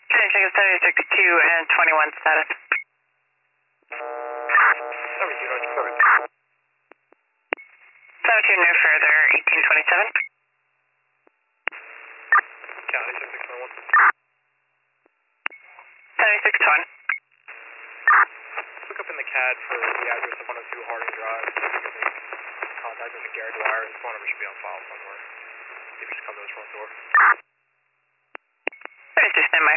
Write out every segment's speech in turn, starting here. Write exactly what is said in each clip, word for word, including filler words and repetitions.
Can I check a seventy-six two and twenty-one status? seventy-two no further, eighteen twenty-seven. County seventy-six twenty-one. seventy-six twenty. Look up in the C A D for the address of one oh two Harding Drive. Contact us at Gary Dwyer. His phone number should be on file somewhere. If you just come to his front door. seventy-two standby.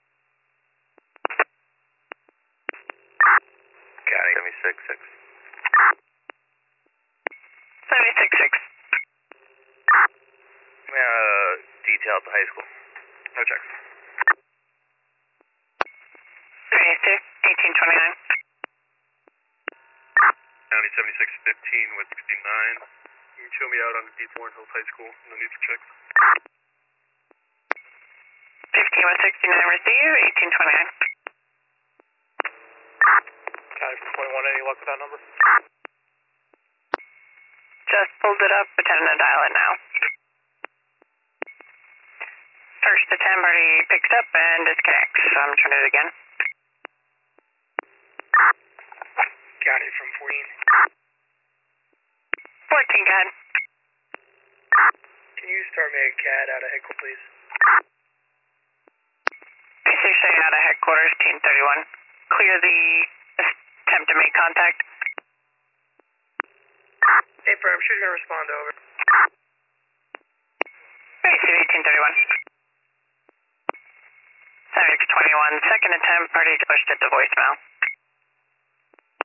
County seventy-six six. seventy-six six. Uh, detail at the high school. No checks. seventy-two, eighteen twenty-nine. County seventy-six fifteen with sixty-nine. You can show me out on the Deep Warren Hills High School. No need for checks. fifteen with sixty-nine receive, eighteen twenty-nine. County from twenty-one, any luck with that number? Just pulled it up, pretending to dial it now. First attempt already picked up and disconnects, so I'm trying it again. County from fourteen. fourteen, go ahead. Can you start me a C A D out of headquarters, please? Station out of headquarters, team thirty-one. Clear the attempt to make contact. Hey, firm, she's going to respond over. Receive eighteen thirty-one. seventy-six twenty-one, second attempt, already pushed it to voicemail.